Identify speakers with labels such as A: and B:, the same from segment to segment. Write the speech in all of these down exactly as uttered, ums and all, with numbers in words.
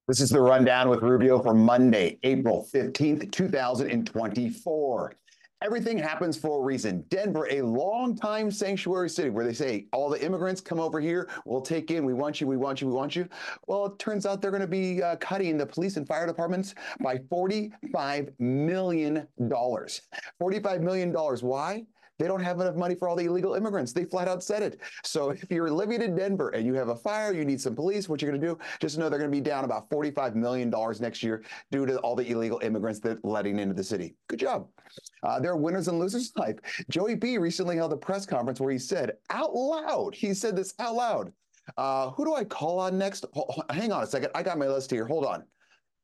A: This is the rundown with Rubio for Monday, April fifteenth, two thousand twenty-four. Everything happens for a reason. Denver, a long-time sanctuary city where they say all the immigrants come over here, we'll take in, we want you, we want you, we want you. Well, it turns out they're going to be uh, cutting the police and fire departments by forty-five million dollars. forty-five million dollars. Why? They don't have enough money for all the illegal immigrants. They flat out said it. So if you're living in Denver and you have a fire, you need some police, what you're going to do, just know they're going to be down about forty-five million dollars next year due to all the illegal immigrants that are letting into the city. Good job. Uh, there are winners and losers in life. Joey B recently held a press conference where he said out loud, he said this out loud, uh, who do I call on next? Oh, hang on a second. I got my list here. Hold on.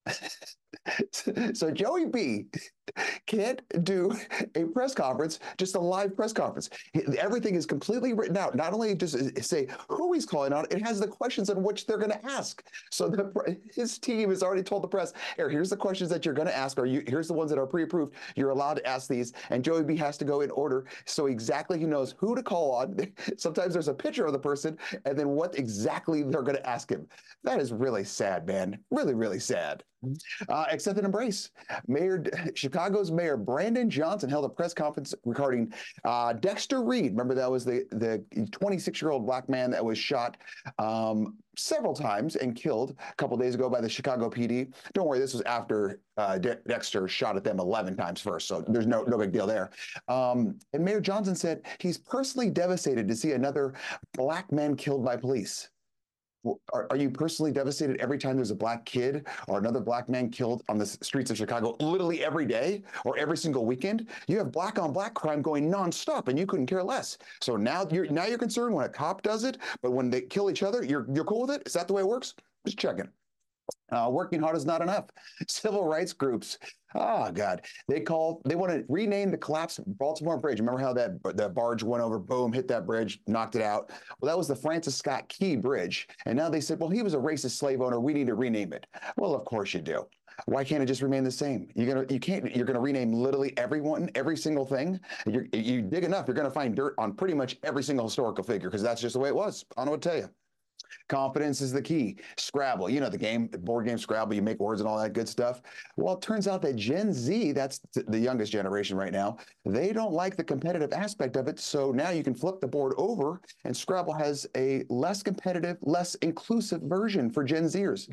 A: So Joey B can't do a press conference, just a live press conference. Everything is completely written out. Not only just say who he's calling on, it has the questions on which they're going to ask. So the, his team has already told the press, here, here's the questions that you're going to ask, or you, here's the ones that are pre-approved. You're allowed to ask these, and Joey B has to go in order so exactly he knows who to call on. Sometimes there's a picture of the person, and then what exactly they're going to ask him. That is really sad, man. Really, really sad. Uh, accept and embrace. Mayor Chicago's Mayor Brandon Johnson held a press conference regarding uh, Dexter Reed. Remember, that was the the twenty-six-year-old black man that was shot um, several times and killed a couple days ago by the Chicago P D. Don't worry, this was after uh, De Dexter shot at them eleven times first, so there's no no big deal there. Um, and Mayor Johnson said he's personally devastated to see another black man killed by police. Are, are you personally devastated every time there's a black kid or another black man killed on the streets of Chicago literally every day or every single weekend? You have black on black crime going nonstop and you couldn't care less. So now you're now you're concerned when a cop does it, but when they kill each other, you're you're cool with it? Is that the way it works? Just checking. Uh, working hard is not enough. Civil rights groups, oh God, they call, they want to rename the collapsed Baltimore Bridge. Remember how that the barge went over, boom, hit that bridge, knocked it out? Well, that was the Francis Scott Key Bridge. And now they said, well, he was a racist slave owner. We need to rename it. Well, of course you do. Why can't it just remain the same? You're gonna, you can't, you're gonna rename literally everyone, every single thing. You're, you dig enough, you're gonna find dirt on pretty much every single historical figure because that's just the way it was. I don't know what to tell you. Confidence is the key. Scrabble, you know, the game, board game Scrabble, you make words and all that good stuff. Well, it turns out that Gen Z, that's the youngest generation right now, they don't like the competitive aspect of it. So now you can flip the board over and Scrabble has a less competitive, less inclusive version for Gen Zers.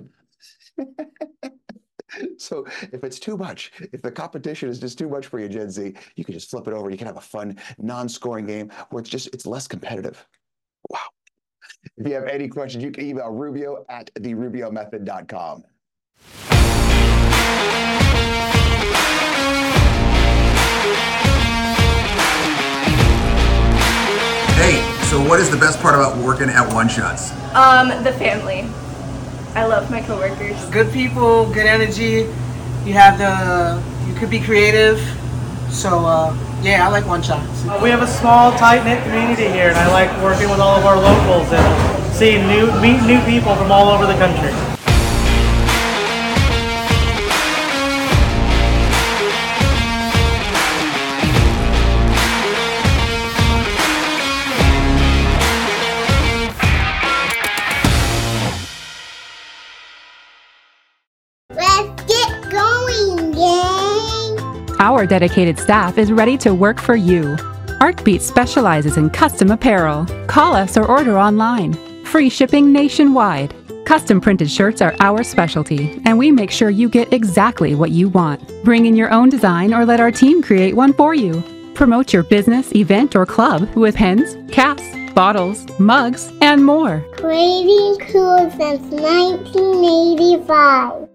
A: So if it's too much, if the competition is just too much for you, Gen Z, you can just flip it over. You can have a fun non-scoring game where it's just, it's less competitive. Wow. If you have any questions, you can email Rubio at the rubio method dot com.
B: Hey, so what is the best part about working at One Shots?
C: Um, the family. I love my coworkers.
D: Good people, good energy. You have the, you could be creative. So, uh, yeah, I like One Shots.
E: Uh, we have a small, tight-knit community here, and I like working with all of our locals and seeing new, meet new people from all over the country.
F: Let's get going, gang!
G: Our dedicated staff is ready to work for you. Artbeat specializes in custom apparel. Call us or order online. Free shipping nationwide. Custom printed shirts are our specialty, and we make sure you get exactly what you want. Bring in your own design or let our team create one for you. Promote your business, event, or club with pens, caps, bottles, mugs, and more.
F: Creating cool since nineteen eighty-five.